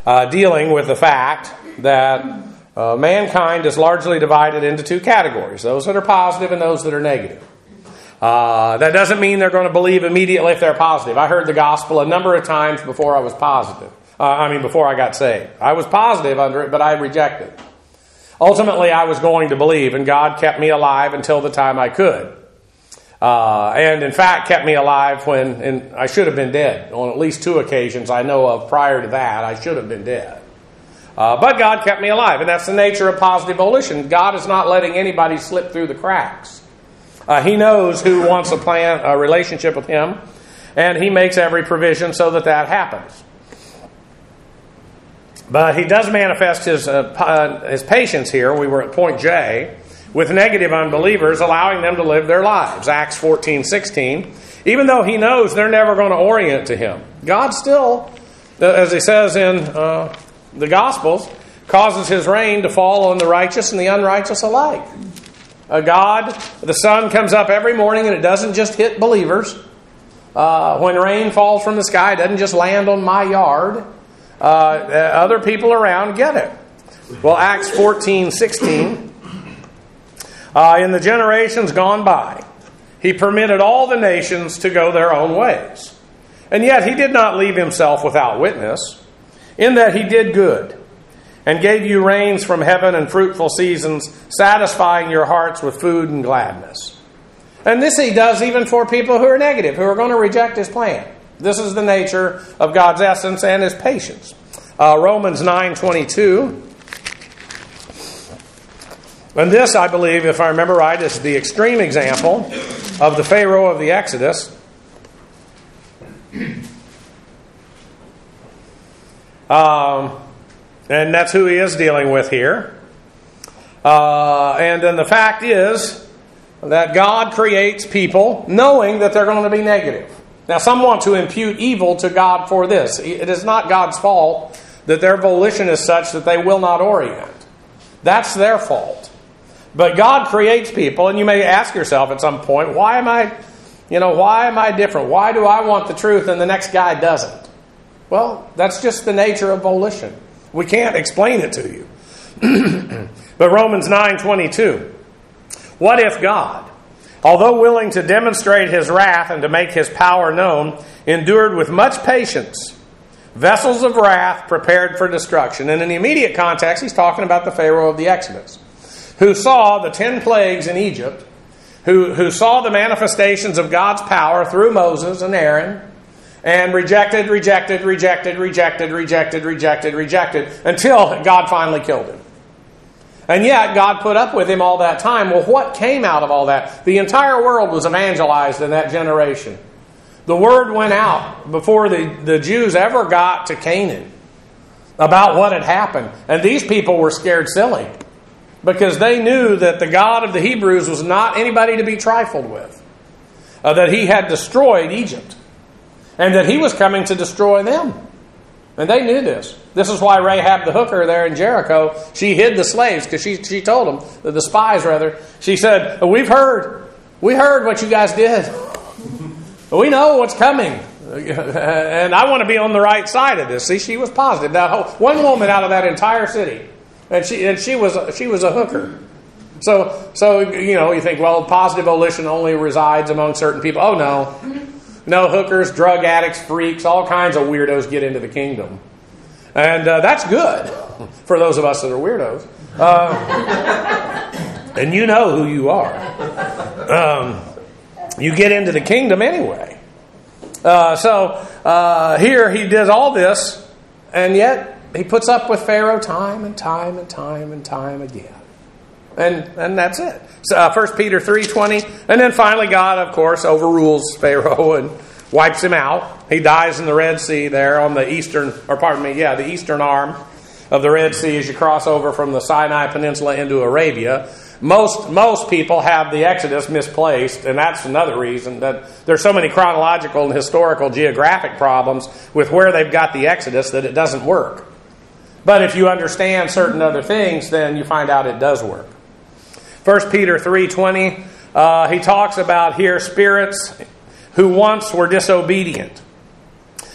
dealing with the fact that mankind is largely divided into two categories, those that are positive and those that are negative. That doesn't mean they're going to believe immediately if they're positive. I heard the gospel a number of times before I was positive. Before I got saved. I was positive under it, but I rejected it. Ultimately, I was going to believe, and God kept me alive until the time I could. And in fact, kept me alive when I should have been dead. On at least 2 occasions I know of prior to that, I should have been dead. But God kept me alive, and that's the nature of positive volition. God is not letting anybody slip through the cracks. He knows who wants a relationship with Him, and He makes every provision so that happens. But He does manifest His patience here. We were at point J, with negative unbelievers, allowing them to live their lives. Acts 14:16. Even though He knows they're never going to orient to Him, God still, as He says in the Gospels, causes His rain to fall on the righteous and the unrighteous alike. God, the sun comes up every morning and it doesn't just hit believers. When rain falls from the sky, it doesn't just land on my yard. Other people around get it. Well, Acts 14:16. In the generations gone by, He permitted all the nations to go their own ways. And yet He did not leave Himself without witness, in that He did good, and gave you rains from heaven and fruitful seasons, satisfying your hearts with food and gladness. And this He does even for people who are negative, who are going to reject His plan. This is the nature of God's essence and His patience. Romans 9:22. And this, I believe, if I remember right, is the extreme example of the Pharaoh of the Exodus. And that's who he is dealing with here. And then the fact is that God creates people knowing that they're going to be negative. Now, some want to impute evil to God for this. It is not God's fault that their volition is such that they will not orient. That's their fault. But God creates people, and you may ask yourself at some point, why am I different? Why do I want the truth and the next guy doesn't? Well, that's just the nature of volition. We can't explain it to you. But Romans 9:22. What if God, although willing to demonstrate His wrath and to make His power known, endured with much patience vessels of wrath prepared for destruction? And in the immediate context, he's talking about the Pharaoh of the Exodus, who saw the 10 plagues in Egypt, who saw the manifestations of God's power through Moses and Aaron, and rejected, until God finally killed him. And yet, God put up with him all that time. Well, what came out of all that? The entire world was evangelized in that generation. The word went out before the Jews ever got to Canaan about what had happened. And these people were scared silly, because they knew that the God of the Hebrews was not anybody to be trifled with. That He had destroyed Egypt. And that He was coming to destroy them. And they knew this. This is why Rahab the hooker there in Jericho, she hid the slaves, because she told them, the spies rather, she said, we heard what you guys did. We know what's coming. And I want to be on the right side of this. See, she was positive. That one woman out of that entire city. And she was a hooker. So you think, well, positive volition only resides among certain people. Oh no, hookers, drug addicts, freaks, all kinds of weirdos get into the kingdom, and that's good for those of us that are weirdos. And you know who you are. You get into the kingdom anyway. Here he did all this, and yet he puts up with Pharaoh time and time again. And that's it. 1 Peter 3:20. And then finally God, of course, overrules Pharaoh and wipes him out. He dies in the Red Sea there on the eastern arm of the Red Sea as you cross over from the Sinai Peninsula into Arabia. Most people have the Exodus misplaced, and that's another reason that there's so many chronological and historical geographic problems with where they've got the Exodus that it doesn't work. But if you understand certain other things, then you find out it does work. 1 Peter 3:20, he talks about here spirits who once were disobedient,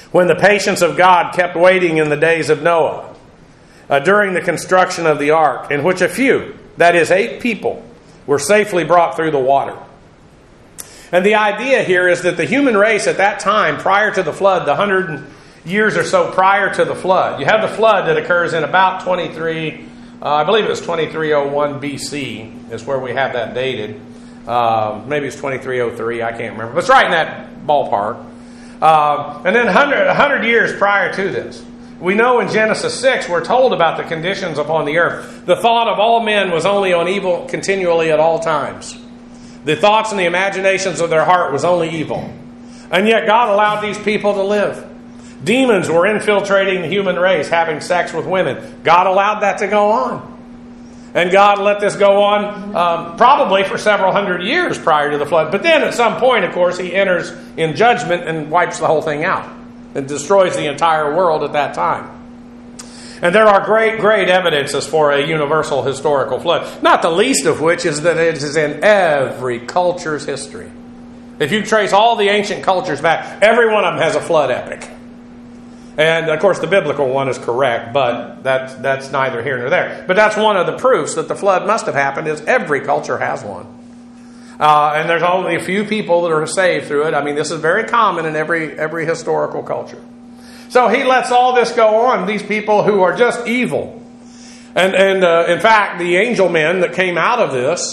when the patience of God kept waiting in the days of Noah, during the construction of the ark, in which a few, that is 8 people, were safely brought through the water. And the idea here is that the human race at that time, prior to the flood, the 100 years or so prior to the flood, you have the flood that occurs in about 23, I believe it was 2301 BC is where we have that dated. Maybe it's 2303, I can't remember. But it's right in that ballpark. And then 100 years prior to this, we know in Genesis 6, we're told about the conditions upon the earth. The thought of all men was only on evil continually at all times. The thoughts and the imaginations of their heart was only evil. And yet God allowed these people to live. Demons were infiltrating the human race, having sex with women. God allowed that to go on. And God let this go on probably for several hundred years prior to the flood. But then at some point, of course, He enters in judgment and wipes the whole thing out. And destroys the entire world at that time. And there are great evidences for a universal historical flood. Not the least of which is that it is in every culture's history. If you trace all the ancient cultures back, every one of them has a flood epic. And, of course, the biblical one is correct, but that's neither here nor there. But that's one of the proofs that the flood must have happened, is every culture has one. And there's only a few people that are saved through it. I mean, this is very common in every historical culture. So He lets all this go on, these people who are just evil. And in fact, the angel men that came out of this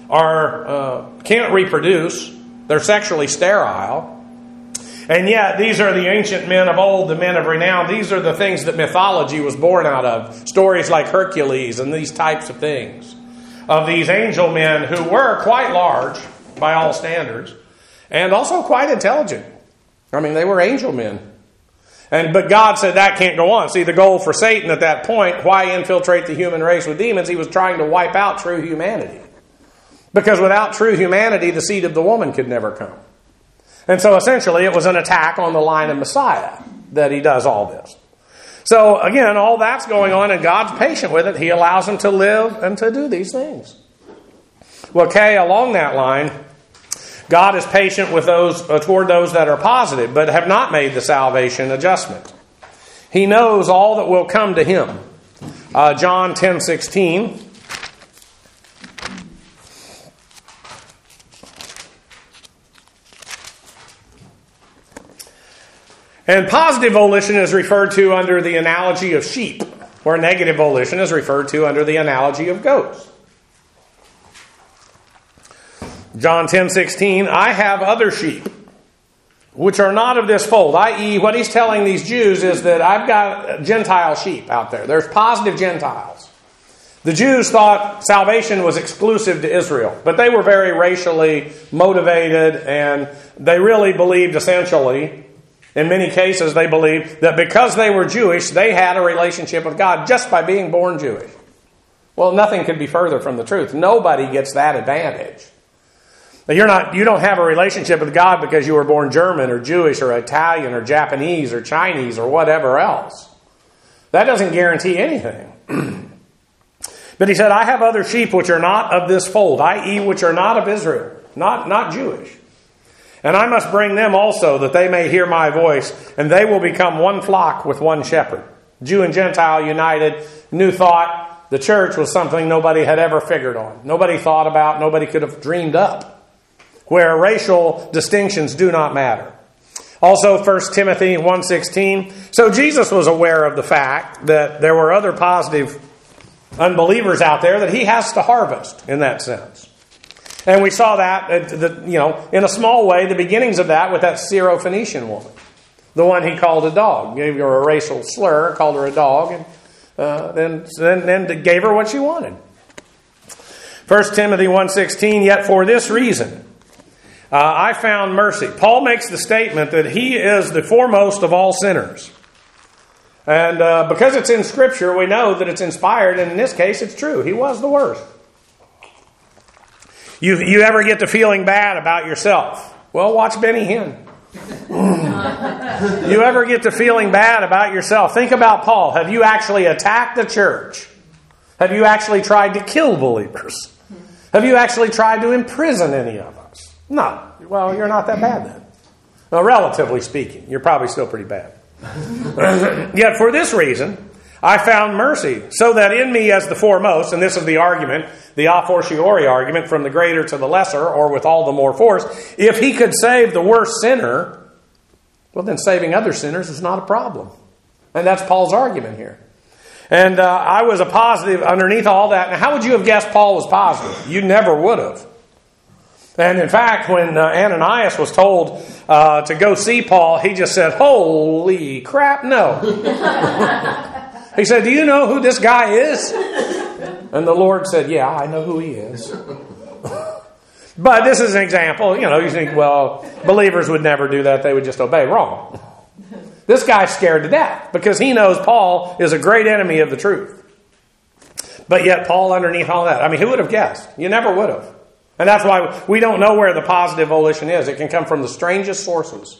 can't reproduce. They're sexually sterile. And yet, these are the ancient men of old, the men of renown. These are the things that mythology was born out of. Stories like Hercules and these types of things. Of these angel men who were quite large by all standards. And also quite intelligent. I mean, they were angel men. But God said that can't go on. See, the goal for Satan at that point, why infiltrate the human race with demons? He was trying to wipe out true humanity. Because without true humanity, the seed of the woman could never come. And so essentially it was an attack on the line of Messiah that he does all this. So again, all that's going on and God's patient with it. He allows them to live and to do these things. Well, Kay, along that line, God is patient with those toward those that are positive, but have not made the salvation adjustment. He knows all that will come to him. John 10:16. And positive volition is referred to under the analogy of sheep, where negative volition is referred to under the analogy of goats. John 10:16, I have other sheep, which are not of this fold. I.e., what he's telling these Jews is that I've got Gentile sheep out there. There's positive Gentiles. The Jews thought salvation was exclusive to Israel, but they were very racially motivated, and they really believed essentially, in many cases they believed, that because they were Jewish, they had a relationship with God just by being born Jewish. Well, nothing could be further from the truth. Nobody gets that advantage. You don't have a relationship with God because you were born German or Jewish or Italian or Japanese or Chinese or whatever else. That doesn't guarantee anything. But he said, I have other sheep which are not of this fold, i.e. which are not of Israel, not Jewish. And I must bring them also, that they may hear my voice, and they will become one flock with one shepherd. Jew and Gentile united, new thought. The church was something nobody had ever figured on. Nobody thought about, nobody could have dreamed up. Where racial distinctions do not matter. Also, 1 Timothy 1:16. So Jesus was aware of the fact that there were other positive unbelievers out there that he has to harvest in that sense. And we saw that, in a small way, the beginnings of that with that Syrophoenician woman. The one he called a dog. Gave her a racial slur, called her a dog, and then gave her what she wanted. 1 Timothy 1:16, yet for this reason I found mercy. Paul makes the statement that he is the foremost of all sinners. And because it's in Scripture, we know that it's inspired, and in this case it's true. He was the worst. You ever get to feeling bad about yourself? Well, watch Benny Hinn. You ever get to feeling bad about yourself? Think about Paul. Have you actually attacked the church? Have you actually tried to kill believers? Have you actually tried to imprison any of us? No. Well, you're not that bad then. Well, relatively speaking, you're probably still pretty bad. Yet for this reason I found mercy, so that in me as the foremost, and this is the argument, the a fortiori argument, from the greater to the lesser, or with all the more force, if he could save the worst sinner, well then saving other sinners is not a problem. And that's Paul's argument here. And I was a positive underneath all that. Now, how would you have guessed Paul was positive? You never would have. And in fact, when Ananias was told to go see Paul, he just said, "Holy crap, no." He said, "Do you know who this guy is?" And the Lord said, "Yeah, I know who he is." But this is an example. You think, well, believers would never do that. They would just obey. Wrong. This guy's scared to death because he knows Paul is a great enemy of the truth. But yet Paul underneath all that. I mean, who would have guessed? You never would have. And that's why we don't know where the positive volition is. It can come from the strangest sources.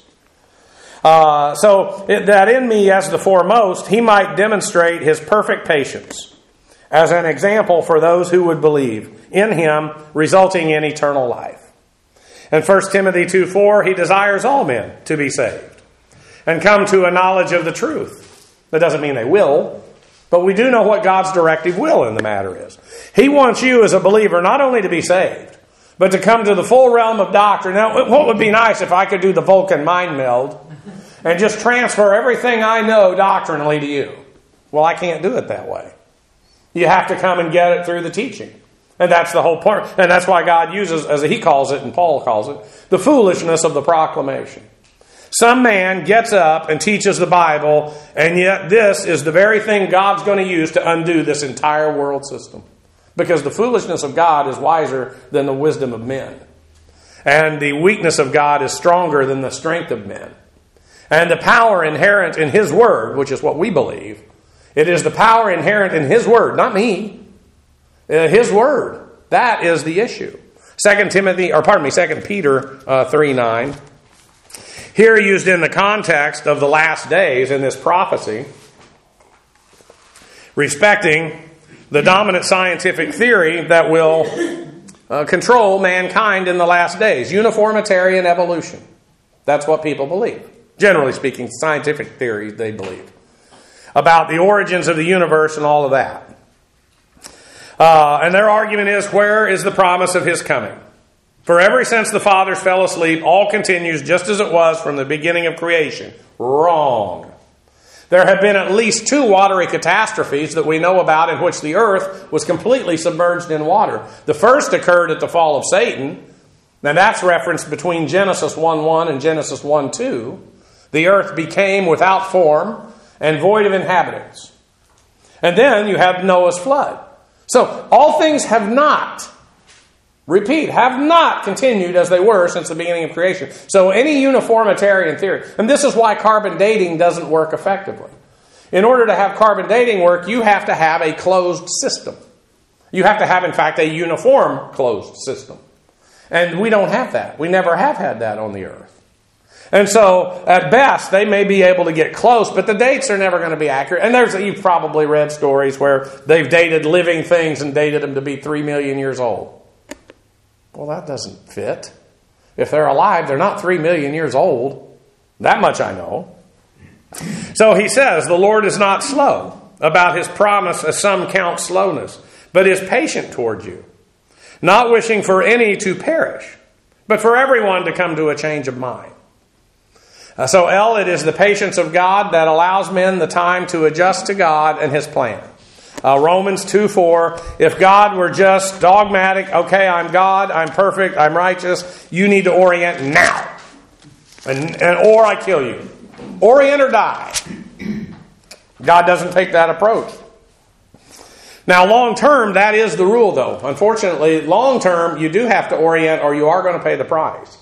That in me as the foremost, he might demonstrate his perfect patience as an example for those who would believe in him, resulting in eternal life. In 1 Timothy 2:4, he desires all men to be saved and come to a knowledge of the truth. That doesn't mean they will, but we do know what God's directive will in the matter is. He wants you as a believer not only to be saved, but to come to the full realm of doctrine. Now, what would be nice if I could do the Vulcan mind meld and just transfer everything I know doctrinally to you? Well, I can't do it that way. You have to come and get it through the teaching. And that's the whole point. And that's why God uses, as he calls it and Paul calls it, the foolishness of the proclamation. Some man gets up and teaches the Bible, and yet this is the very thing God's going to use to undo this entire world system. Because the foolishness of God is wiser than the wisdom of men. And the weakness of God is stronger than the strength of men. And the power inherent in his word, which is what we believe, it is the power inherent in his word, not me. His word. That is the issue. 2 Peter 3:9. Here used in the context of the last days in this prophecy, respecting the dominant scientific theory that will control mankind in the last days. Uniformitarian evolution. That's what people believe. Generally speaking, scientific theories they believe. About the origins of the universe and all of that. And their argument is, where is the promise of his coming? For ever since the fathers fell asleep, all continues just as it was from the beginning of creation. Wrong. There have been at least 2 watery catastrophes that we know about in which the earth was completely submerged in water. The first occurred at the fall of Satan. Now that's referenced between Genesis 1:1 and Genesis 1:2. The earth became without form and void of inhabitants. And then you have Noah's flood. So all things have not continued as they were since the beginning of creation. So any uniformitarian theory, and this is why carbon dating doesn't work effectively. In order to have carbon dating work, you have to have a closed system. You have to have, in fact, a uniform closed system. And we don't have that. We never have had that on the earth. And so, at best, they may be able to get close, but the dates are never going to be accurate. And you've probably read stories where they've dated living things and dated them to be 3 million years old. Well, that doesn't fit. If they're alive, they're not 3 million years old. That much I know. So he says, the Lord is not slow about his promise, as some count slowness, but is patient toward you, not wishing for any to perish, but for everyone to come to a change of mind. So L, it is the patience of God that allows men the time to adjust to God and his plan. Romans 2:4, if God were just dogmatic, okay, I'm God, I'm perfect, I'm righteous, you need to orient now. Or I kill you. Orient or die. God doesn't take that approach. Now, long term, that is the rule, though. Unfortunately, long term, you do have to orient or you are going to pay the price.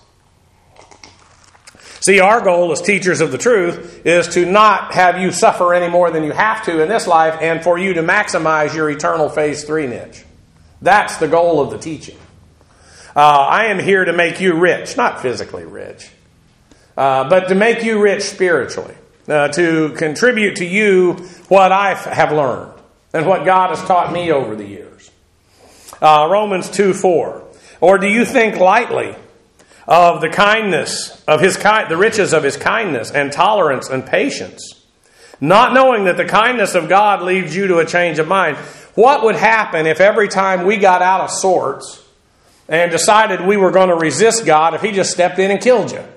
See, our goal as teachers of the truth is to not have you suffer any more than you have to in this life and for you to maximize your eternal phase 3 niche. That's the goal of the teaching. I am here to make you rich, not physically rich, but to make you rich spiritually, to contribute to you what I have learned and what God has taught me over the years. Romans 2:4. Or do you think lightly of the kindness of the riches of his kindness and tolerance and patience, not knowing that the kindness of God leads you to a change of mind. What would happen if every time we got out of sorts and decided we were going to resist God, if he just stepped in and killed you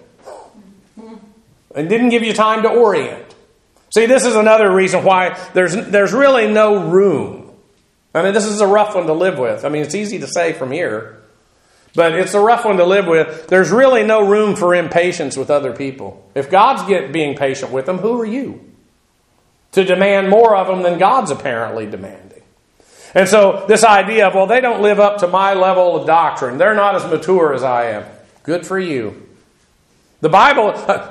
and didn't give you time to orient? See, this is another reason why there's really no room. I mean, this is a rough one to live with. I mean, it's easy to say from here, but it's a rough one to live with. There's really no room for impatience with other people. If God's being patient with them, who are you to demand more of them than God's apparently demanding? And so this idea of, well, they don't live up to my level of doctrine. They're not as mature as I am. Good for you. The Bible,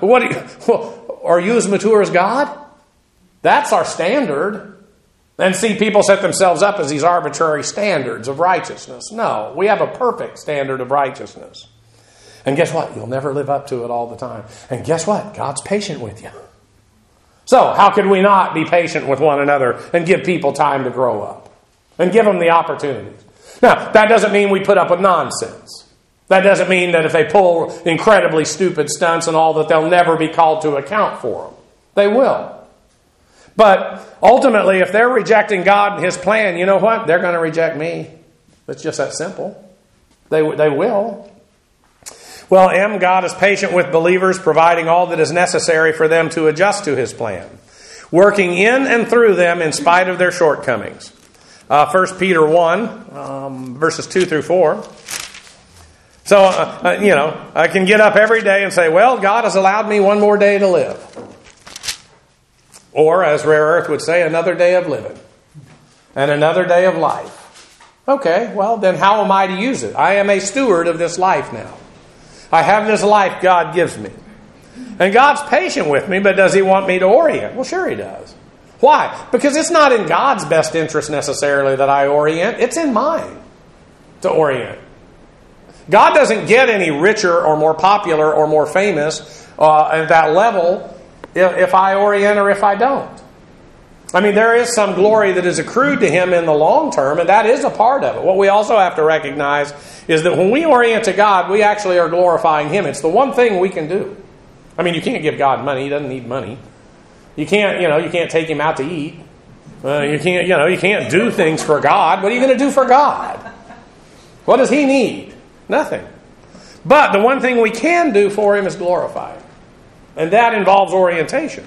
are you as mature as God? That's our standard. And see, people set themselves up as these arbitrary standards of righteousness. No, we have a perfect standard of righteousness. And guess what? You'll never live up to it all the time. And guess what? God's patient with you. So, how could we not be patient with one another and give people time to grow up? And give them the opportunities. Now, that doesn't mean we put up with nonsense. That doesn't mean that if they pull incredibly stupid stunts and all that they'll never be called to account for them. They will. But ultimately, if they're rejecting God and his plan, you know what? They're going to reject me. It's just that simple. They will. Well, God is patient with believers, providing all that is necessary for them to adjust to his plan, working in and through them in spite of their shortcomings. 1 Peter 1, verses 2 through 4. So, I can get up every day and say, well, God has allowed me one more day to live. Or, as Rare Earth would say, another day of living. And another day of life. Okay, well, then how am I to use it? I am a steward of this life now. I have this life God gives me. And God's patient with me, but does he want me to orient? Well, sure he does. Why? Because it's not in God's best interest necessarily that I orient. It's in mine to orient. God doesn't get any richer or more popular or more famous at that level if I orient or if I don't. I mean, there is some glory that is accrued to him in the long term, and that is a part of it. What we also have to recognize is that when we orient to God, we actually are glorifying him. It's the one thing we can do. I mean, you can't give God money. He doesn't need money. You can't take him out to eat. You can't do things for God. What are you going to do for God? What does he need? Nothing. But the one thing we can do for him is glorify him. And that involves orientation.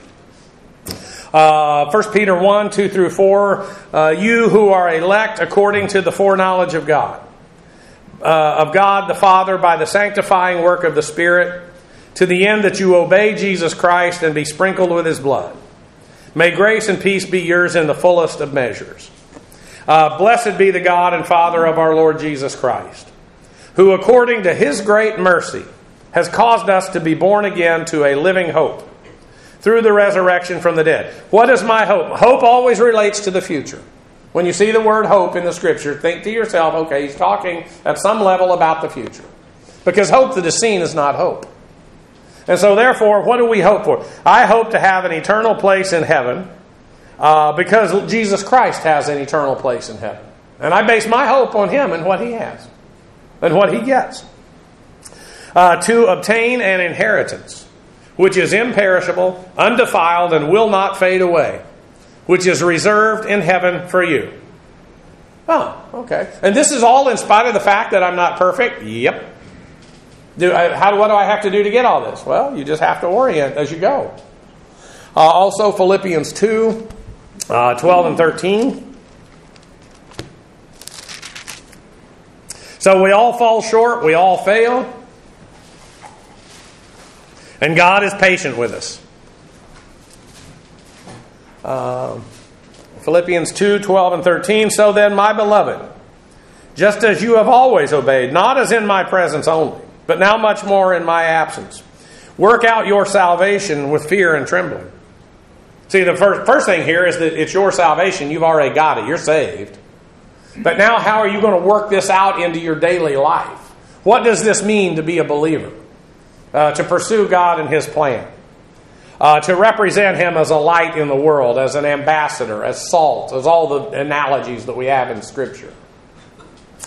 1 Peter 1, 2 through 4. You who are elect according to the foreknowledge of God the Father by the sanctifying work of the Spirit, to the end that you obey Jesus Christ and be sprinkled with his blood. May grace and peace be yours in the fullest of measures. Blessed be the God and Father of our Lord Jesus Christ, who according to his great mercy has caused us to be born again to a living hope through the resurrection from the dead. What is my hope? Hope always relates to the future. When you see the word hope in the Scripture, think to yourself, okay, he's talking at some level about the future. Because hope that is seen is not hope. And so therefore, what do we hope for? I hope to have an eternal place in heaven because Jesus Christ has an eternal place in heaven. And I base my hope on him and what he has and what he gets. To obtain an inheritance which is imperishable, undefiled, and will not fade away, which is reserved in heaven for you. Oh, okay. And this is all in spite of the fact that I'm not perfect? Yep. What do I have to do to get all this? Well, you just have to orient as you go. Also, Philippians 2, 12 and 13. So we all fall short, we all fail. And God is patient with us. Philippians 2, 12 and 13. So then, my beloved, just as you have always obeyed, not as in my presence only, but now much more in my absence, work out your salvation with fear and trembling. See, the first thing here is that it's your salvation. You've already got it. You're saved. But now how are you going to work this out into your daily life? What does this mean to be a believer? To pursue God and his plan. To represent him as a light in the world, as an ambassador, as salt, as all the analogies that we have in Scripture.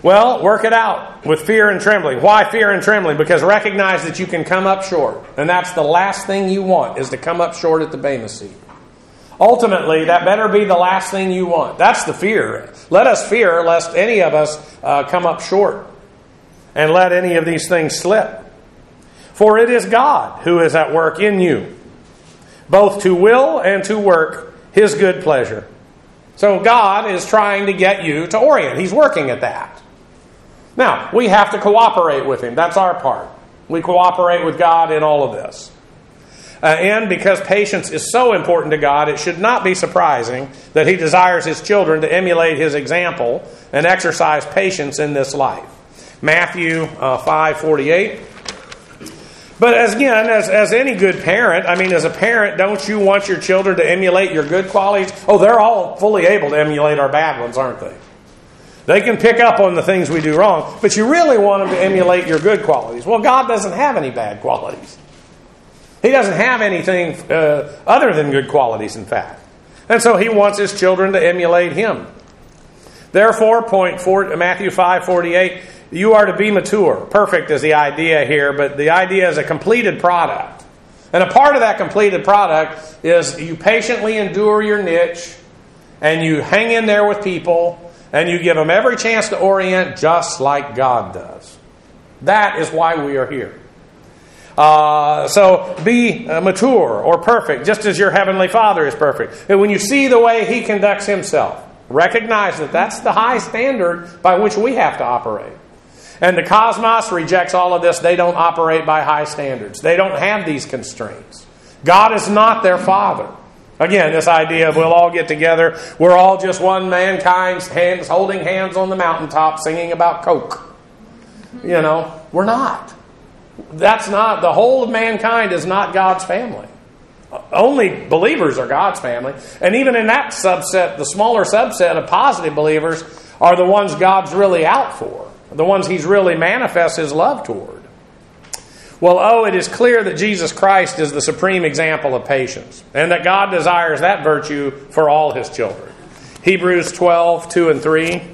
Well, work it out with fear and trembling. Why fear and trembling? Because recognize that you can come up short. And that's the last thing you want, is to come up short at the Bema seat. Ultimately, that better be the last thing you want. That's the fear. Let us fear lest any of us come up short and let any of these things slip. For it is God who is at work in you, both to will and to work His good pleasure. So God is trying to get you to orient. He's working at that. Now, we have to cooperate with Him. That's our part. We cooperate with God in all of this. And because patience is so important to God, it should not be surprising that He desires His children to emulate His example and exercise patience in this life. Matthew 5:48. But as any good parent, as a parent, don't you want your children to emulate your good qualities? Oh, they're all fully able to emulate our bad ones, aren't they? They can pick up on the things we do wrong, but you really want them to emulate your good qualities. Well, God doesn't have any bad qualities. He doesn't have anything other than good qualities, in fact. And so He wants His children to emulate Him. Therefore, Matthew 5:48, you are to be mature. Perfect is the idea here, but the idea is a completed product. And a part of that completed product is you patiently endure your niche, and you hang in there with people, and you give them every chance to orient just like God does. That is why we are here. So be mature or perfect, just as your Heavenly Father is perfect. And when you see the way He conducts Himself, recognize that that's the high standard by which we have to operate. And the cosmos rejects all of this. They don't operate by high standards. They don't have these constraints. God is not their Father. Again, this idea of we'll all get together, we're all just one mankind, hands holding hands on the mountaintop singing about Coke. We're not. That's not, the whole of mankind is not God's family. Only believers are God's family. And even in that subset, the smaller subset of positive believers are the ones God's really out for. The ones He's really manifests His love toward. Well, it is clear that Jesus Christ is the supreme example of patience, and that God desires that virtue for all His children. Hebrews 12:2 and 3.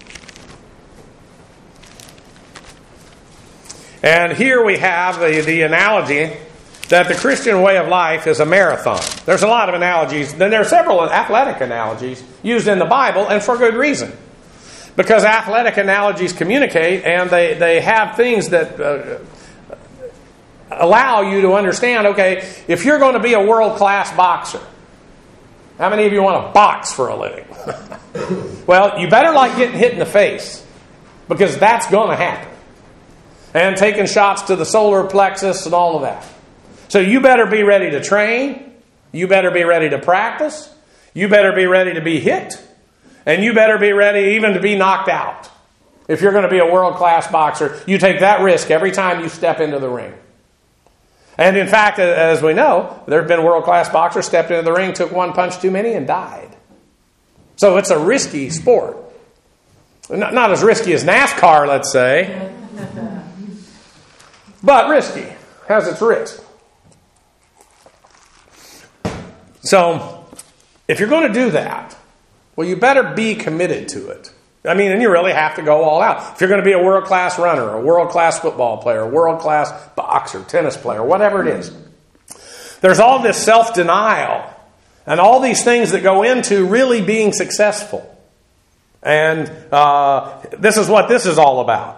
And here we have the analogy that the Christian way of life is a marathon. There's a lot of analogies. Then there are several athletic analogies used in the Bible, and for good reason. Because athletic analogies communicate, and they have things that allow you to understand, okay, if you're going to be a world-class boxer, how many of you want to box for a living? Well, you better like getting hit in the face, because that's going to happen. And taking shots to the solar plexus and all of that. So you better be ready to train. You better be ready to practice. You better be ready to be hit. And you better be ready even to be knocked out. If you're going to be a world-class boxer, you take that risk every time you step into the ring. And in fact, as we know, there have been world-class boxers stepped into the ring, took one punch too many, and died. So it's a risky sport. Not as risky as NASCAR, let's say. But risky. Has its risk. So, if you're going to do that, well, you better be committed to it. And you really have to go all out. If you're going to be a world-class runner, a world-class football player, a world-class boxer, tennis player, whatever it is, there's all this self-denial and all these things that go into really being successful. And this is what this is all about.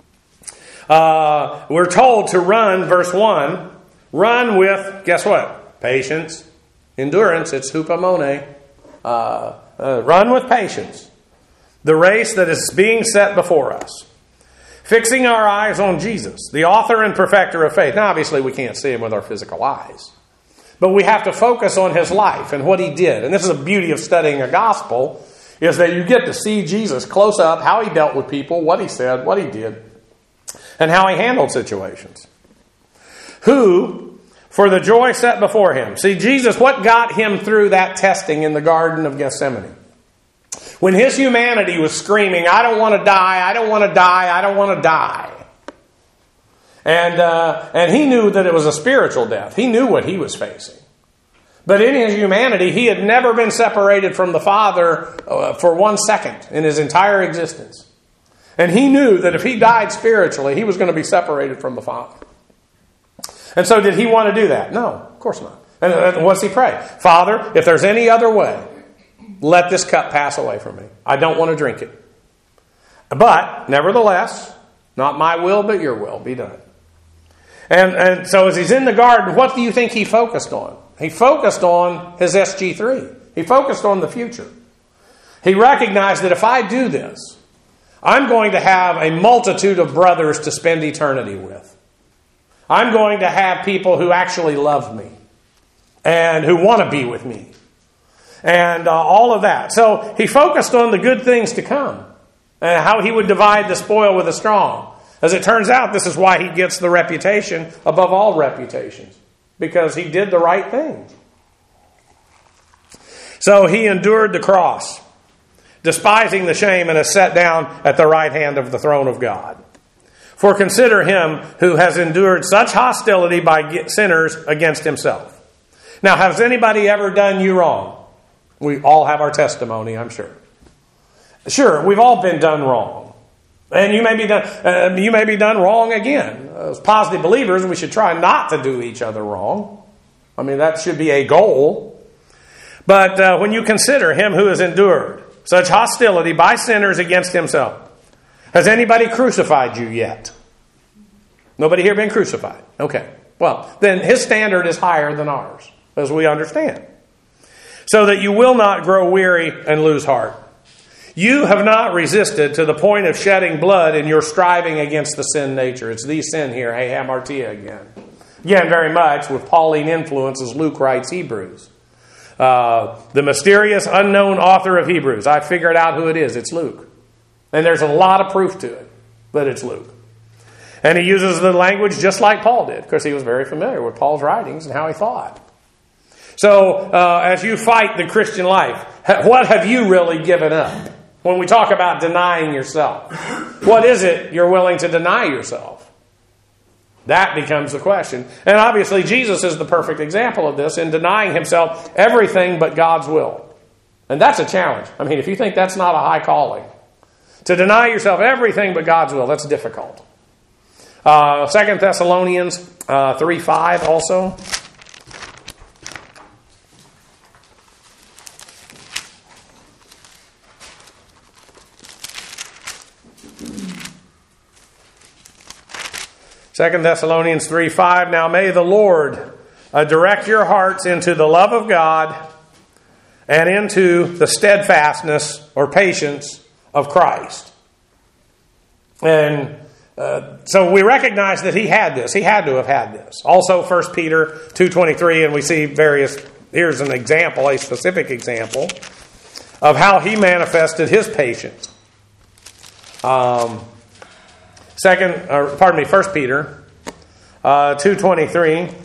We're told to run, verse 1, run with, guess what? Patience, endurance, it's hupomone. Run with patience. The race that is being set before us. Fixing our eyes on Jesus, the author and perfecter of faith. Now, obviously, we can't see Him with our physical eyes. But we have to focus on His life and what He did. And this is the beauty of studying a gospel, is that you get to see Jesus close up, how He dealt with people, what He said, what He did, and how He handled situations. Who, for the joy set before Him. See, Jesus, what got Him through that testing in the Garden of Gethsemane? When His humanity was screaming, I don't want to die, I don't want to die, I don't want to die. And He knew that it was a spiritual death. He knew what He was facing. But in His humanity, He had never been separated from the Father for 1 second in His entire existence. And he knew that if he died spiritually, he was going to be separated from the Father. And so did he want to do that? No, of course not. And what does he pray? Father, if there's any other way, let this cup pass away from me. I don't want to drink it. But, nevertheless, not my will, but your will be done. And so as he's in the garden, what do you think he focused on? He focused on his SG3. He focused on the future. He recognized that if I do this, I'm going to have a multitude of brothers to spend eternity with. I'm going to have people who actually love me and who want to be with me. And all of that. So he focused on the good things to come and how he would divide the spoil with the strong. As it turns out, this is why he gets the reputation above all reputations. Because he did the right thing. So he endured the cross, despising the shame, and is set down at the right hand of the throne of God. For consider him who has endured such hostility by sinners against himself. Now, has anybody ever done you wrong? We all have our testimony, I'm sure. Sure, we've all been done wrong. And you may be done wrong again. As positive believers, we should try not to do each other wrong. I mean, that should be a goal. But when you consider him who has endured such hostility by sinners against himself, has anybody crucified you yet? Nobody here been crucified? Okay. Well, then his standard is higher than ours, as we understand. So that you will not grow weary and lose heart. You have not resisted to the point of shedding blood in your striving against the sin nature. It's the sin here, hey, hamartia again. Again, very much with Pauline influence as Luke writes Hebrews. The mysterious, unknown author of Hebrews. I figured out who it is. It's Luke. And there's a lot of proof to it, but it's Luke. And he uses the language just like Paul did, because he was very familiar with Paul's writings and how he thought. So, as you fight the Christian life, what have you really given up? When we talk about denying yourself, what is it you're willing to deny yourself? That becomes the question. And obviously, Jesus is the perfect example of this in denying himself everything but God's will. And that's a challenge. I mean, if you think that's not a high calling, to deny yourself everything but God's will, that's difficult. 2 Thessalonians 3:5 also. Second Thessalonians 3:5. Now may the Lord direct your hearts into the love of God and into the steadfastness or patience of Christ. And so we recognize that he had this. He had to have had this. Also 1 Peter 2:23, and we see here's an example, a specific example of how he manifested his patience. 1 Peter 2:23.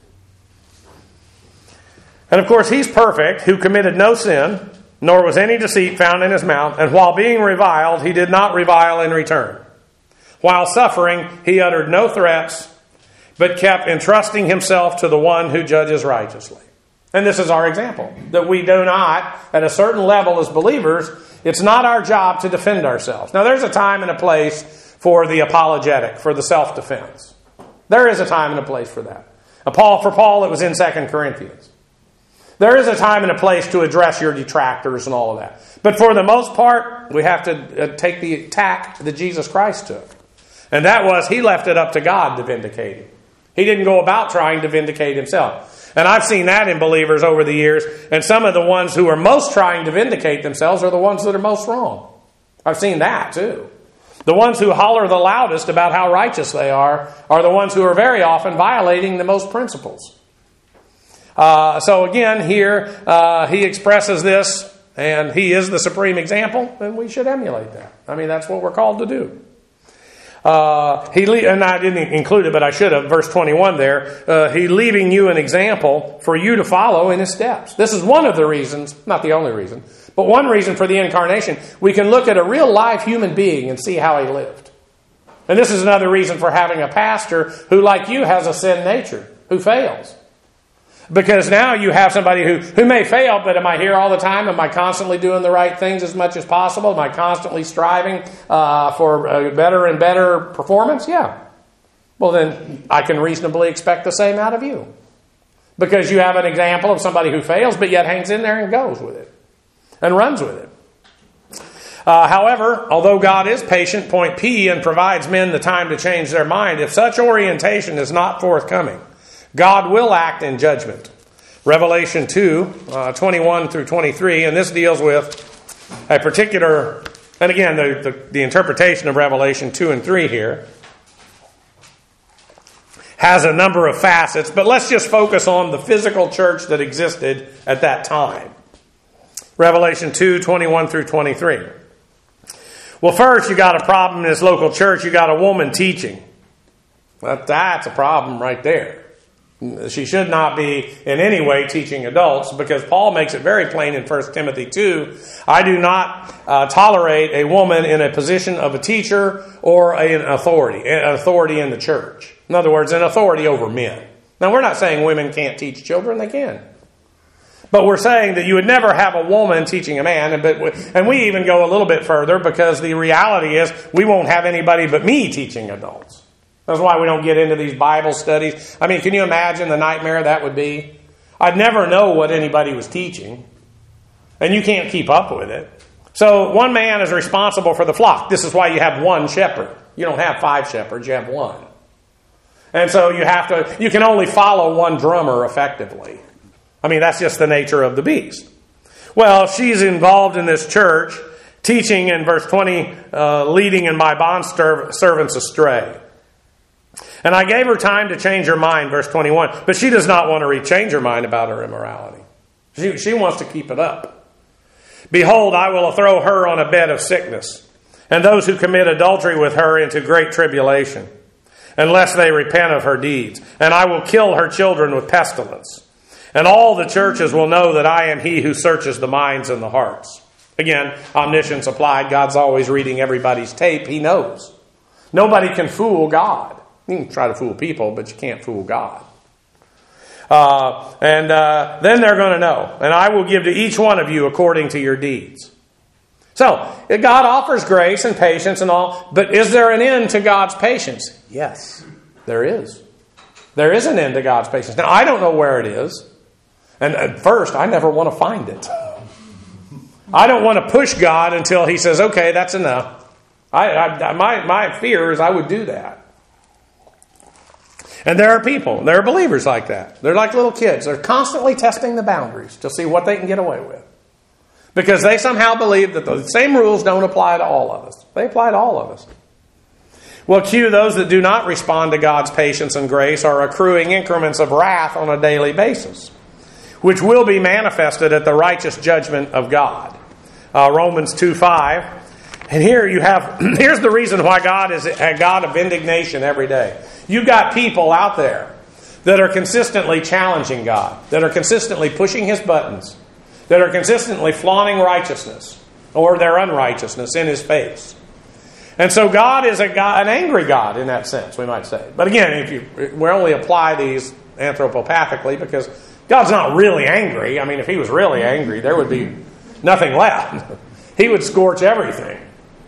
And of course, he's perfect, who committed no sin, nor was any deceit found in his mouth. And while being reviled, he did not revile in return. While suffering, he uttered no threats, but kept entrusting himself to the one who judges righteously. And this is our example, that we do not, at a certain level as believers, it's not our job to defend ourselves. Now, there's a time and a place for the apologetic, for the self-defense. There is a time and a place for that. For Paul, it was in 2 Corinthians. There is a time and a place to address your detractors and all of that. But for the most part, we have to take the tack that Jesus Christ took. And that was, he left it up to God to vindicate him. He didn't go about trying to vindicate himself. And I've seen that in believers over the years. And some of the ones who are most trying to vindicate themselves are the ones that are most wrong. I've seen that too. The ones who holler the loudest about how righteous they are the ones who are very often violating the most principles. So again, here he expresses this, and he is the supreme example, and we should emulate that. I mean, that's what we're called to do. And I didn't include it, but I should have. Verse 21 there, he leaving you an example for you to follow in his steps. This is one of the reasons, not the only reason, but one reason for the incarnation. We can look at a real live human being and see how he lived. And this is another reason for having a pastor who, like you, has a sin nature, who fails. Because now you have somebody who may fail, but am I here all the time? Am I constantly doing the right things as much as possible? Am I constantly striving for a better and better performance? Yeah. Well, then I can reasonably expect the same out of you. Because you have an example of somebody who fails, but yet hangs in there and goes with it. And runs with it. However, although God is patient, point P, and provides men the time to change their mind, if such orientation is not forthcoming, God will act in judgment. Revelation 2, 21 through 23, and this deals with a particular, and again, the interpretation of Revelation 2 and 3 here has a number of facets, but let's just focus on the physical church that existed at that time. Revelation 2, 21 through 23. Well, first, you got a problem in this local church. You got a woman teaching. That's a problem right there. She should not be in any way teaching adults, because Paul makes it very plain in 1 Timothy 2, I do not tolerate a woman in a position of a teacher or an authority in the church. In other words, an authority over men. Now, we're not saying women can't teach children. They can. But we're saying that you would never have a woman teaching a man. And we even go a little bit further, because the reality is we won't have anybody but me teaching adults. That's why we don't get into these Bible studies. I mean, can you imagine the nightmare that would be? I'd never know what anybody was teaching. And you can't keep up with it. So one man is responsible for the flock. This is why you have one shepherd. You don't have 5 shepherds, you have one. And so you can only follow one drummer effectively. I mean, that's just the nature of the beast. Well, she's involved in this church, teaching in verse 20, leading in my bondservants astray. And I gave her time to change her mind, verse 21. But she does not want to change her mind about her immorality. She wants to keep it up. Behold, I will throw her on a bed of sickness, and those who commit adultery with her into great tribulation, unless they repent of her deeds. And I will kill her children with pestilence. And all the churches will know that I am he who searches the minds and the hearts. Again, omniscience applied. God's always reading everybody's tape. He knows. Nobody can fool God. You can try to fool people, but you can't fool God. Then they're going to know. And I will give to each one of you according to your deeds. So, God offers grace and patience and all, but is there an end to God's patience? Yes, there is. There is an end to God's patience. Now, I don't know where it is. And at first, I never want to find it. I don't want to push God until He says, okay, that's enough. My fear is I would do that. And there are people, there are believers like that. They're like little kids. They're constantly testing the boundaries to see what they can get away with. Because they somehow believe that the same rules don't apply to all of us. They apply to all of us. Well, Q, those that do not respond to God's patience and grace are accruing increments of wrath on a daily basis, which will be manifested at the righteous judgment of God. Romans 2:5. And here's the reason why God is a God of indignation every day. You've got people out there that are consistently challenging God, that are consistently pushing His buttons, that are consistently flaunting righteousness or their unrighteousness in His face. And so God is an angry God in that sense, we might say. But again, we only apply these anthropopathically because God's not really angry. I mean, if He was really angry, there would be nothing left. He would scorch everything.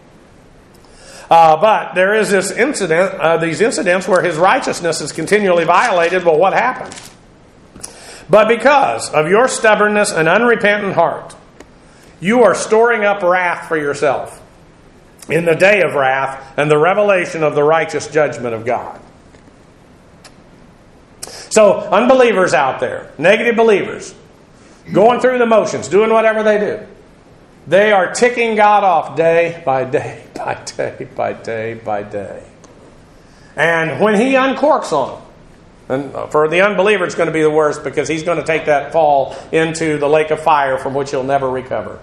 But there is these incidents where His righteousness is continually violated. Well, what happened? But because of your stubbornness and unrepentant heart, you are storing up wrath for yourself in the day of wrath and the revelation of the righteous judgment of God. So, unbelievers out there, negative believers, going through the motions, doing whatever they do, they are ticking God off day by day, by day, by day, by day. And when He uncorks on them, and for the unbeliever it's going to be the worst because he's going to take that fall into the lake of fire from which he'll never recover.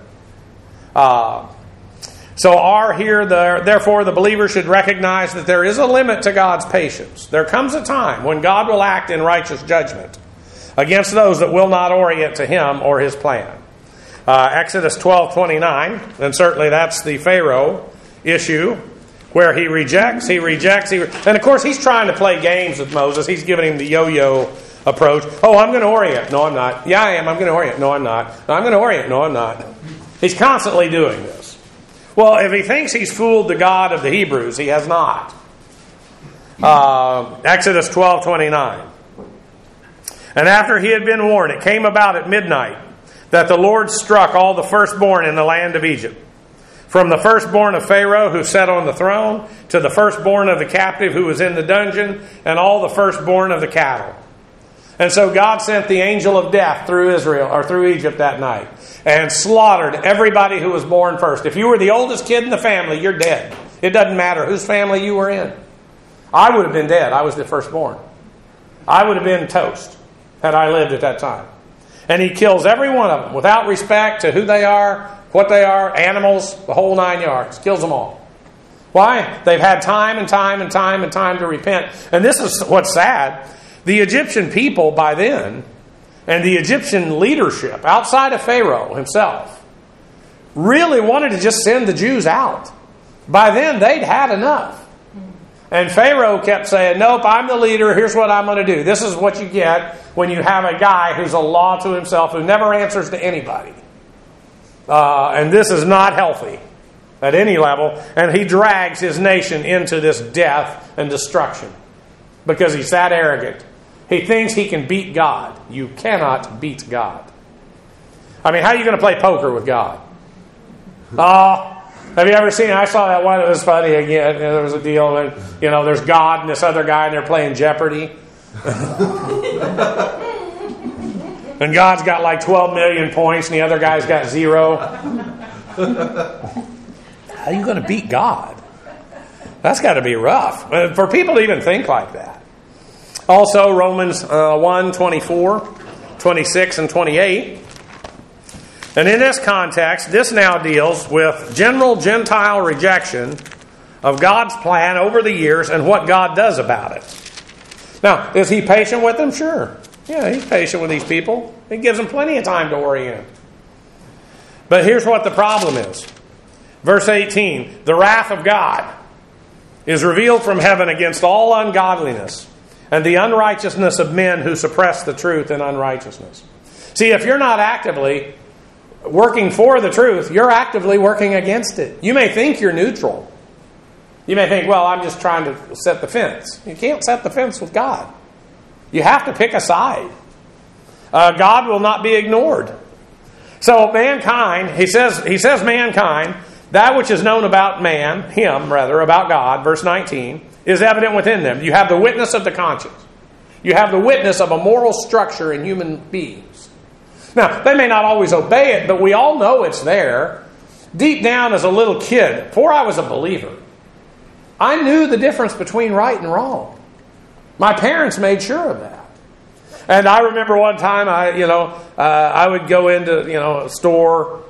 Therefore the believer should recognize that there is a limit to God's patience. There comes a time when God will act in righteous judgment against those that will not orient to Him or His plan. Exodus 12:29, and certainly that's the Pharaoh issue, where he rejects. And of course he's trying to play games with Moses. He's giving him the yo-yo approach. Oh, I'm going to orient. No, I'm not. Yeah, I am. I'm going to orient. No, I'm not. No, I'm going to orient. No, I'm not. He's constantly doing this. Well, if he thinks he's fooled the God of the Hebrews, he has not. Exodus 12:29. And after he had been warned, it came about at midnight that the Lord struck all the firstborn in the land of Egypt, from the firstborn of Pharaoh who sat on the throne, to the firstborn of the captive who was in the dungeon, and all the firstborn of the cattle. And so God sent the angel of death through Israel, or through Egypt that night, and slaughtered everybody who was born first. If you were the oldest kid in the family, you're dead. It doesn't matter whose family you were in. I would have been dead. I was the firstborn. I would have been toast had I lived at that time. And he kills every one of them without respect to who they are, what they are, animals, the whole 9 yards. Kills them all. Why? They've had time and time and time and time to repent. And this is what's sad. The Egyptian people by then, and the Egyptian leadership outside of Pharaoh himself, really wanted to just send the Jews out. By then, they'd had enough. And Pharaoh kept saying, nope, I'm the leader. Here's what I'm going to do. This is what you get when you have a guy who's a law to himself, who never answers to anybody. And this is not healthy at any level. And he drags his nation into this death and destruction because he's that arrogant. He thinks he can beat God. You cannot beat God. I mean, how are you going to play poker with God? Have you ever seen, I saw that one, it was funny again, there was a deal, and there's God and this other guy, and they're playing Jeopardy. And God's got like 12 million points, and the other guy's got 0. How are you going to beat God? That's got to be rough. For people to even think like that. Also, Romans 1, 24, 26, and 28. And in this context, this now deals with general Gentile rejection of God's plan over the years and what God does about it. Now, is he patient with them? Sure. Yeah, he's patient with these people. He gives them plenty of time to orient. But here's what the problem is. Verse 18, the wrath of God is revealed from heaven against all ungodliness and the unrighteousness of men who suppress the truth in unrighteousness. See, if you're not actively working for the truth, you're actively working against it. You may think you're neutral. You may think, well, I'm just trying to set the fence. You can't set the fence with God. You have to pick a side. God will not be ignored. So mankind, he says mankind, that which is known about man, about God, verse 19, is evident within them. You have the witness of the conscience. You have the witness of a moral structure in human beings. Now, they may not always obey it, but we all know it's there. Deep down as a little kid, before I was a believer, I knew the difference between right and wrong. My parents made sure of that. And I remember one time, I would go into a store,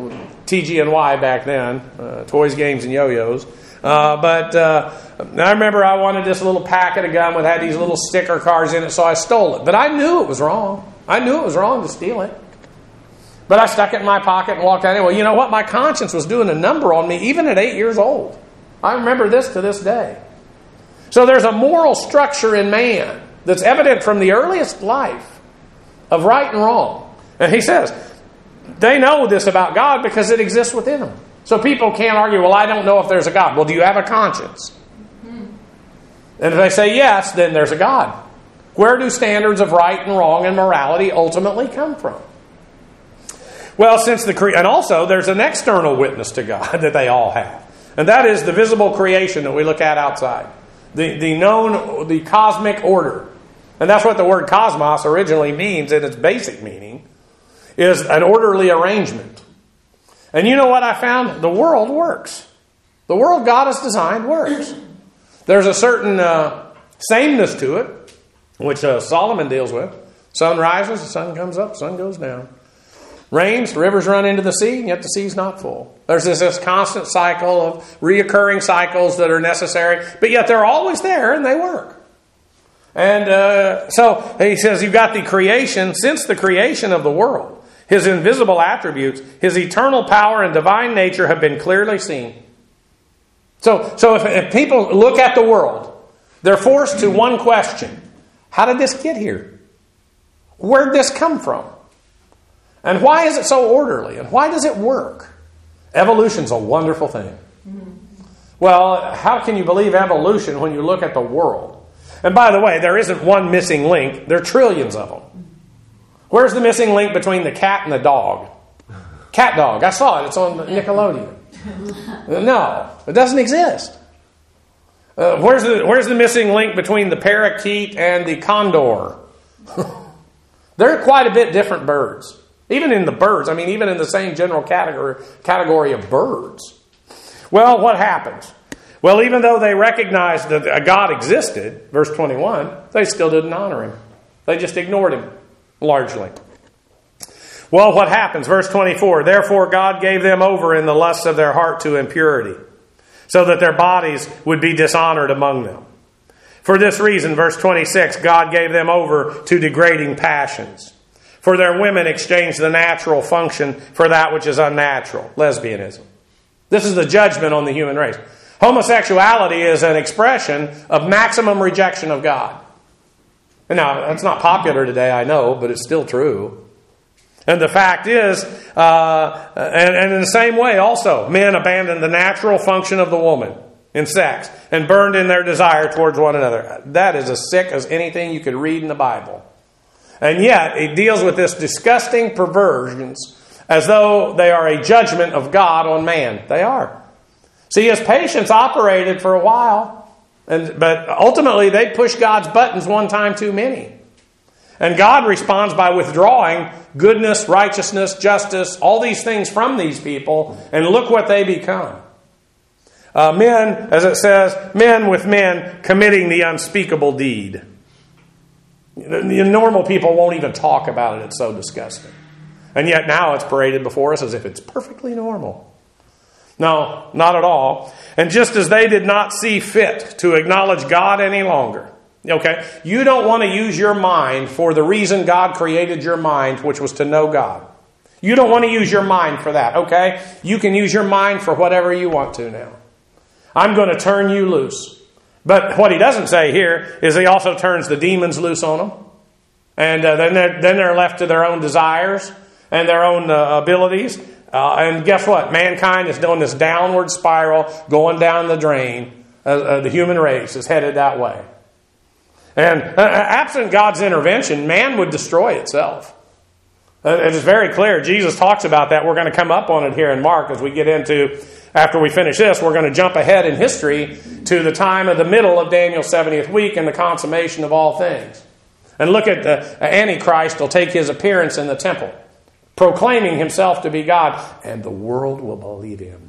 TG&Y back then, toys, games, and yo-yos. But I remember I wanted this little packet of gum that had these little sticker cars in it, so I stole it. But I knew it was wrong. I knew it was wrong to steal it. But I stuck it in my pocket and walked out anyway. You know what? My conscience was doing a number on me even at 8 years old. I remember this to this day. So there's a moral structure in man that's evident from the earliest life of right and wrong. And he says, they know this about God because it exists within them. So people can't argue, well, I don't know if there's a God. Well, do you have a conscience? And if they say yes, then there's a God. Where do standards of right and wrong and morality ultimately come from? Well, and also there's an external witness to God that they all have. And that is the visible creation that we look at outside. The cosmic order. And that's what the word cosmos originally means in its basic meaning, is an orderly arrangement. And you know what I found? The world works. The world God has designed works. There's a certain sameness to it, which Solomon deals with. Sun rises, the sun comes up, sun goes down. Rains, rivers run into the sea, and yet the sea's not full. There's this constant cycle of reoccurring cycles that are necessary, but yet they're always there and they work. And so he says you've got the creation, since the creation of the world, his invisible attributes, his eternal power and divine nature have been clearly seen. So if people look at the world, they're forced to one question. How did this get here? Where'd this come from? And why is it so orderly? And why does it work? Evolution's a wonderful thing. Well, how can you believe evolution when you look at the world? And by the way, there isn't one missing link. There are trillions of them. Where's the missing link between the cat and the dog? Cat dog. I saw it. It's on Nickelodeon. No, it doesn't exist. Where's the missing link between the parakeet and the condor? They're quite a bit different birds. Even in the birds. I mean, even in the same general category of birds. Well, what happens? Well, even though they recognized that a God existed, verse 21, they still didn't honor him. They just ignored him, largely. Well, what happens? Verse 24, therefore God gave them over in the lusts of their heart to impurity, so that their bodies would be dishonored among them. For this reason, verse 26, God gave them over to degrading passions. For their women exchanged the natural function for that which is unnatural, lesbianism. This is the judgment on the human race. Homosexuality is an expression of maximum rejection of God. And now, that's not popular today, I know, but it's still true. And the fact is, and in the same way also, men abandoned the natural function of the woman in sex and burned in their desire towards one another. That is as sick as anything you could read in the Bible. And yet, it deals with this disgusting perversions as though they are a judgment of God on man. They are. See, his patience operated for a while, but ultimately they pushed God's buttons one time too many. And God responds by withdrawing goodness, righteousness, justice, all these things from these people, and look what they become. Men, as it says, men with men committing the unspeakable deed. The normal people won't even talk about it. It's so disgusting. And yet now it's paraded before us as if it's perfectly normal. No, not at all. And just as they did not see fit to acknowledge God any longer. Okay? You don't want to use your mind for the reason God created your mind, which was to know God. You don't want to use your mind for that. Okay? You can use your mind for whatever you want to now. I'm going to turn you loose. But what he doesn't say here is he also turns the demons loose on them. And then they're left to their own desires and their own abilities. And guess what? Mankind is doing this downward spiral, going down the drain. The human race is headed that way. And absent God's intervention, man would destroy itself. It is very clear. Jesus talks about that. We're going to come up on it here in Mark as we get into, after we finish this, we're going to jump ahead in history to the time of the middle of Daniel's 70th week and the consummation of all things. And look at the Antichrist will take his appearance in the temple, proclaiming himself to be God, and the world will believe him.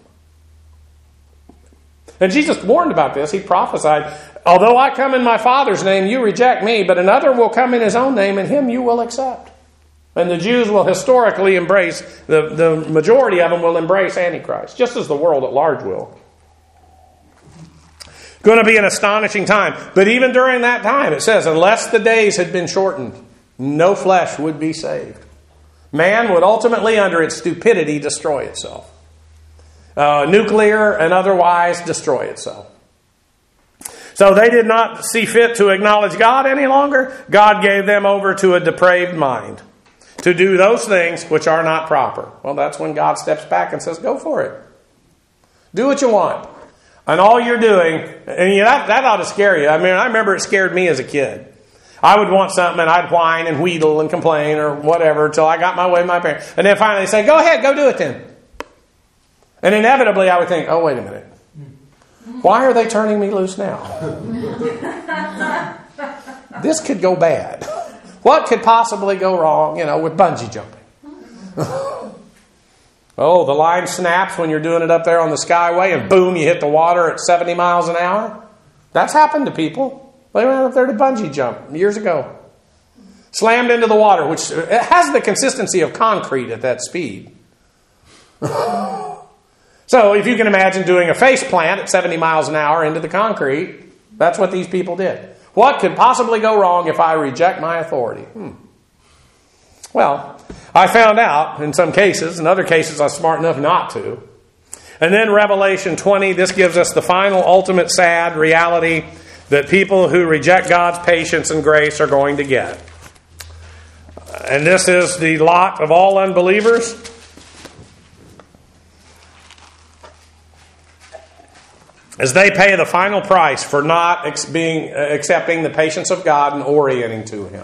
And Jesus warned about this. He prophesied, although I come in my Father's name, you reject me, but another will come in his own name, and him you will accept. And the Jews will historically embrace, the majority of them will embrace Antichrist, just as the world at large will. Going to be an astonishing time. But even during that time, it says, unless the days had been shortened, no flesh would be saved. Man would ultimately, under its stupidity, destroy itself. Nuclear and otherwise destroy itself. So they did not see fit to acknowledge God any longer. God gave them over to a depraved mind to do those things which are not proper. Well, that's when God steps back and says, go for it. Do what you want. And all you're doing, and that ought to scare you. I mean, I remember it scared me as a kid. I would want something and I'd whine and wheedle and complain or whatever until I got my way with my parents. And then finally they say, go ahead, go do it then. And inevitably I would think, oh, wait a minute. Why are they turning me loose now? This could go bad. What could possibly go wrong, with bungee jumping? Oh, the line snaps when you're doing it up there on the Skyway and boom, you hit the water at 70 miles an hour. That's happened to people. They went up there to bungee jump years ago. Slammed into the water, which has the consistency of concrete at that speed. So if you can imagine doing a face plant at 70 miles an hour into the concrete, that's what these people did. What could possibly go wrong if I reject my authority? Well, I found out in some cases, in other cases I was smart enough not to. And then Revelation 20, this gives us the final, ultimate sad reality that people who reject God's patience and grace are going to get. And this is the lot of all unbelievers. As they pay the final price for not accepting the patience of God and orienting to Him.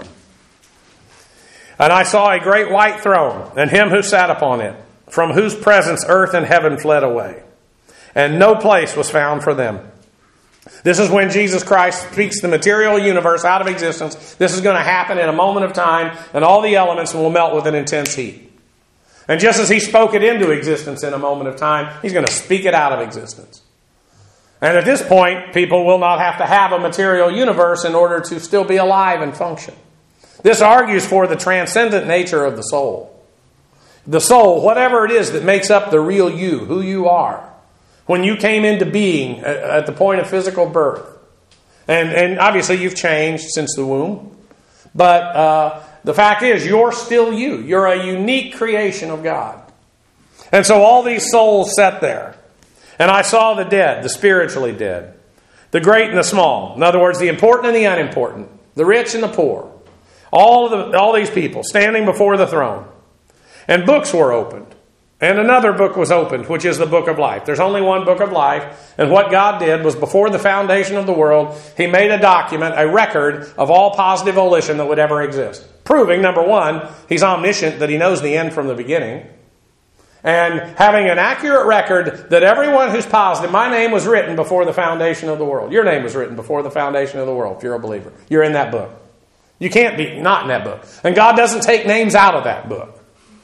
And I saw a great white throne, and Him who sat upon it, from whose presence earth and heaven fled away, and no place was found for them. This is when Jesus Christ speaks the material universe out of existence. This is going to happen in a moment of time, and all the elements will melt with an intense heat. And just as He spoke it into existence in a moment of time, He's going to speak it out of existence. And at this point, people will not have to have a material universe in order to still be alive and function. This argues for the transcendent nature of the soul. The soul, whatever it is that makes up the real you, who you are, when you came into being at the point of physical birth. And obviously you've changed since the womb. But the fact is, you're still you. You're a unique creation of God. And so all these souls sat there. And I saw the dead, the spiritually dead, the great and the small. In other words, the important and the unimportant, the rich and the poor. All these people standing before the throne. And books were opened. And another book was opened, which is the book of life. There's only one book of life. And what God did was, before the foundation of the world, He made a document, a record of all positive volition that would ever exist. Proving, number one, He's omniscient, that He knows the end from the beginning. And having an accurate record that everyone who's positive, my name was written before the foundation of the world. Your name was written before the foundation of the world, if you're a believer. You're in that book. You can't be not in that book. And God doesn't take names out of that book.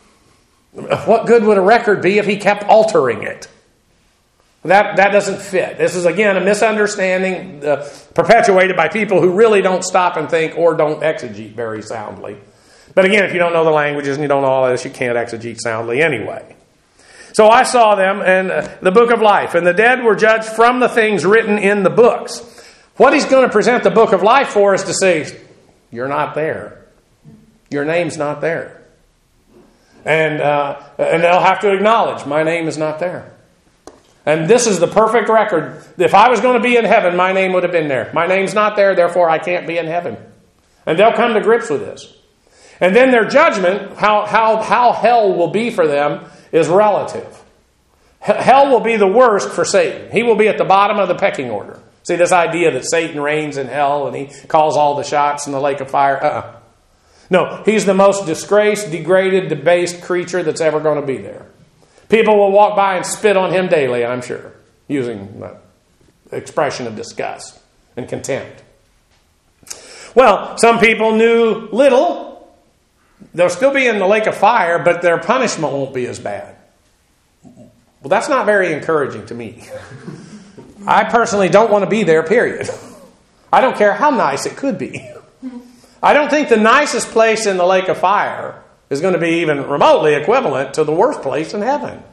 What good would a record be if He kept altering it? That doesn't fit. This is, again, a misunderstanding perpetuated by people who really don't stop and think or don't exegete very soundly. But again, if you don't know the languages and you don't know all this, you can't exegete soundly anyway. So I saw them in the book of life, and the dead were judged from the things written in the books. What He's going to present the book of life for is to say, you're not there. Your name's not there. And they'll have to acknowledge, my name is not there. And this is the perfect record. If I was going to be in heaven, my name would have been there. My name's not there, therefore I can't be in heaven. And they'll come to grips with this. And then their judgment, how hell will be for them, is relative. Hell will be the worst for Satan. He will be at the bottom of the pecking order. See, this idea that Satan reigns in hell and he calls all the shots in the lake of fire. No, he's the most disgraced, degraded, debased creature that's ever going to be there. People will walk by and spit on him daily, I'm sure, using the expression of disgust and contempt. Well, some people knew little. They'll still be in the lake of fire, but their punishment won't be as bad. Well, that's not very encouraging to me. I personally don't want to be there, period. I don't care how nice it could be. I don't think the nicest place in the lake of fire is going to be even remotely equivalent to the worst place in heaven.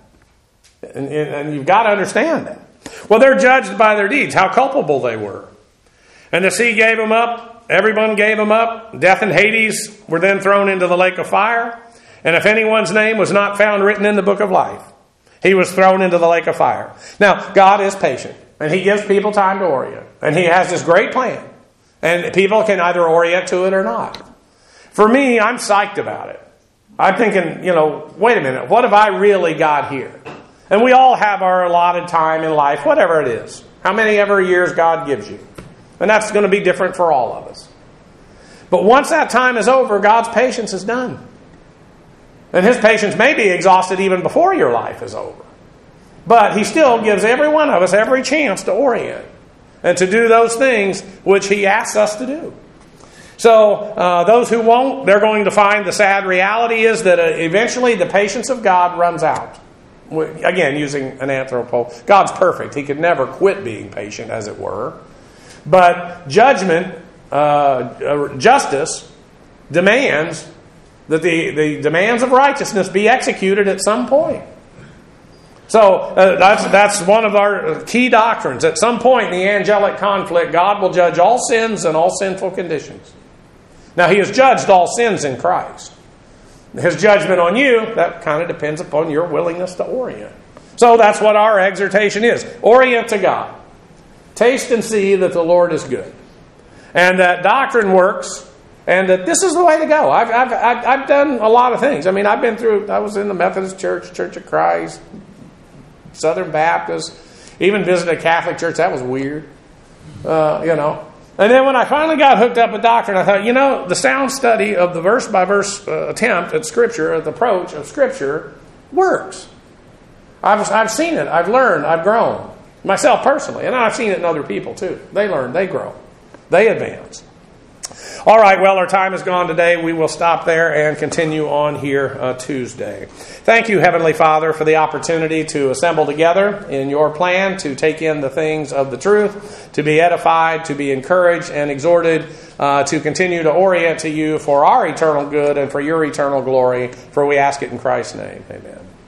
And you've got to understand that. Well, they're judged by their deeds, how culpable they were. And the sea gave them up. Everyone gave them up. Death and Hades were then thrown into the lake of fire. And if anyone's name was not found written in the book of life, he was thrown into the lake of fire. Now, God is patient. And He gives people time to orient. And He has this great plan. And people can either orient to it or not. For me, I'm psyched about it. I'm thinking, wait a minute. What have I really got here? And we all have our allotted time in life, whatever it is. How many ever years God gives you. And that's going to be different for all of us. But once that time is over, God's patience is done. And His patience may be exhausted even before your life is over. But He still gives every one of us every chance to orient and to do those things which He asks us to do. So those who won't, they're going to find the sad reality is that eventually the patience of God runs out. Again, using an anthropo. God's perfect. He could never quit being patient, as it were. But judgment, justice, demands that the demands of righteousness be executed at some point. So that's one of our key doctrines. At some point in the angelic conflict, God will judge all sins and all sinful conditions. Now, He has judged all sins in Christ. His judgment on you, that kind of depends upon your willingness to orient. So that's what our exhortation is. Orient to God. Taste and see that the Lord is good. And that doctrine works And this is the way to go. I've done a lot of things. I mean, I was in the Methodist Church, Church of Christ, Southern Baptist, even visited a Catholic church. That was weird, And then when I finally got hooked up with doctrine, I thought, the sound study of the verse-by-verse attempt at Scripture, at the approach of Scripture, works. I've seen it. I've learned. I've grown. Myself personally. And I've seen it in other people too. They learn. They grow. They advance. All right, well, our time is gone today. We will stop there and continue on here Tuesday. Thank you, Heavenly Father, for the opportunity to assemble together in your plan, to take in the things of the truth, to be edified, to be encouraged and exhorted, to continue to orient to you for our eternal good and for your eternal glory. For we ask it in Christ's name. Amen.